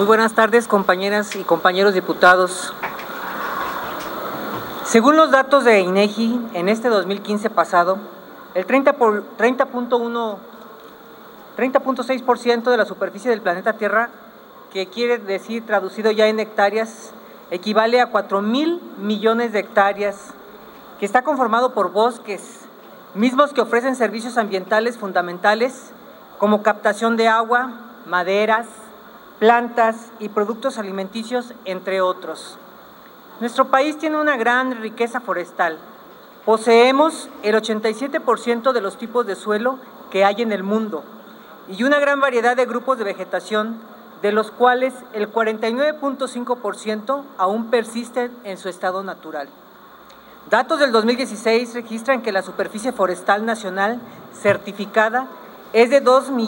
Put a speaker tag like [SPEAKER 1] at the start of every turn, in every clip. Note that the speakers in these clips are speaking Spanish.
[SPEAKER 1] Muy buenas tardes, compañeras y compañeros diputados. Según los datos de INEGI, en este 2015 pasado, el 30.6% de la superficie del planeta Tierra, que quiere decir, traducido ya en hectáreas, equivale a 4,000 millones de hectáreas, que está conformado por bosques, mismos que ofrecen servicios ambientales fundamentales como captación de agua, maderas, plantas y productos alimenticios, entre otros. Nuestro país tiene una gran riqueza forestal. Poseemos el 87% de los tipos de suelo que hay en el mundo y una gran variedad de grupos de vegetación, de los cuales el 49.5% aún persisten en su estado natural. Datos del 2016 registran que la superficie forestal nacional certificada es de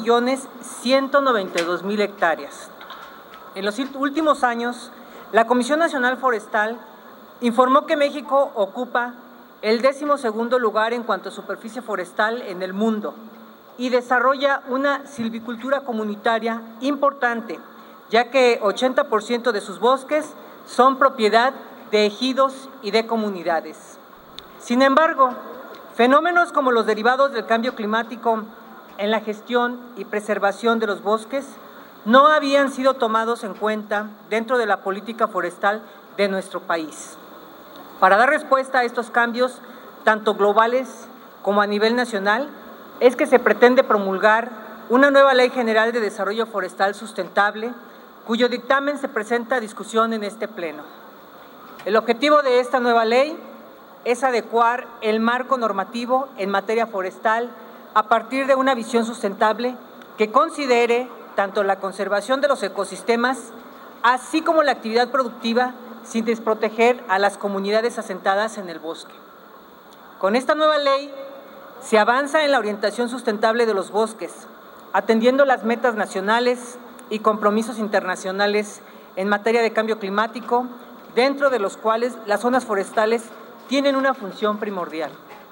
[SPEAKER 1] 2.192.000 hectáreas. En los últimos años, la Comisión Nacional Forestal informó que México ocupa el 12º lugar en cuanto a superficie forestal en el mundo y desarrolla una silvicultura comunitaria importante, ya que 80% de sus bosques son propiedad de ejidos y de comunidades. Sin embargo, fenómenos como los derivados del cambio climático en la gestión y preservación de los bosques no habían sido tomados en cuenta dentro de la política forestal de nuestro país. Para dar respuesta a estos cambios, tanto globales como a nivel nacional, es que se pretende promulgar una nueva Ley General de Desarrollo Forestal Sustentable, cuyo dictamen se presenta a discusión en este Pleno. El objetivo de esta nueva ley es adecuar el marco normativo en materia forestal a partir de una visión sustentable que considere tanto la conservación de los ecosistemas, así como la actividad productiva, sin desproteger a las comunidades asentadas en el bosque. Con esta nueva ley se avanza en la orientación sustentable de los bosques, atendiendo las metas nacionales y compromisos internacionales en materia de cambio climático, dentro de los cuales las zonas forestales tienen una función primordial.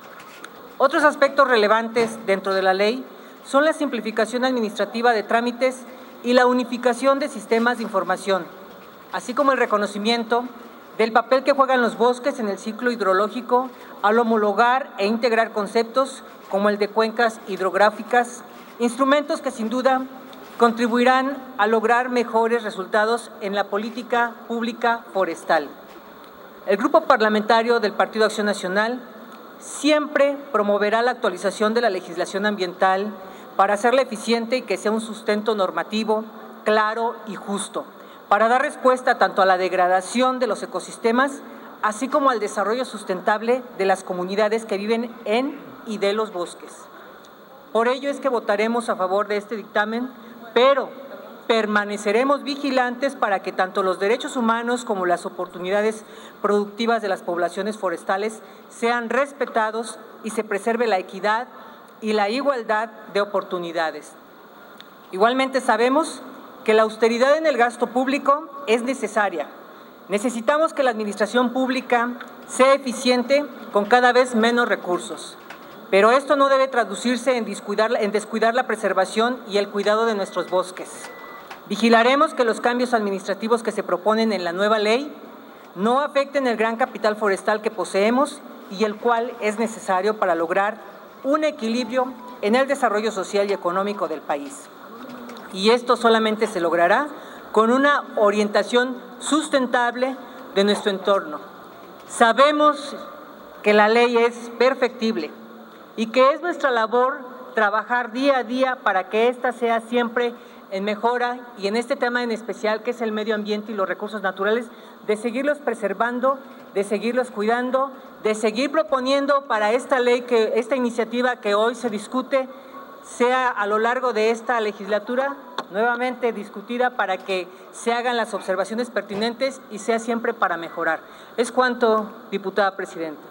[SPEAKER 1] Otros aspectos relevantes dentro de la ley son la simplificación administrativa de trámites y la unificación de sistemas de información, así como el reconocimiento del papel que juegan los bosques en el ciclo hidrológico al homologar e integrar conceptos como el de cuencas hidrográficas, instrumentos que sin duda contribuirán a lograr mejores resultados en la política pública forestal. El Grupo Parlamentario del Partido Acción Nacional siempre promoverá la actualización de la legislación ambiental para hacerla eficiente y que sea un sustento normativo claro y justo, para dar respuesta tanto a la degradación de los ecosistemas, así como al desarrollo sustentable de las comunidades que viven en y de los bosques. Por ello es que votaremos a favor de este dictamen, pero permaneceremos vigilantes para que tanto los derechos humanos como las oportunidades productivas de las poblaciones forestales sean respetados y se preserve la equidad y la igualdad de oportunidades. Igualmente sabemos que la austeridad en el gasto público es necesaria. Necesitamos que la administración pública sea eficiente con cada vez menos recursos, pero esto no debe traducirse en descuidar la preservación y el cuidado de nuestros bosques. Vigilaremos que los cambios administrativos que se proponen en la nueva ley no afecten el gran capital forestal que poseemos y el cual es necesario para lograr un equilibrio en el desarrollo social y económico del país. Y esto solamente se logrará con una orientación sustentable de nuestro entorno. Sabemos que la ley es perfectible y que es nuestra labor trabajar día a día para que ésta sea siempre en mejora y en este tema en especial que es el medio ambiente y los recursos naturales, de seguirlos preservando, de seguirlos cuidando, de seguir proponiendo para esta ley, que esta iniciativa que hoy se discute sea a lo largo de esta legislatura nuevamente discutida para que se hagan las observaciones pertinentes y sea siempre para mejorar. Es cuanto, diputada presidenta.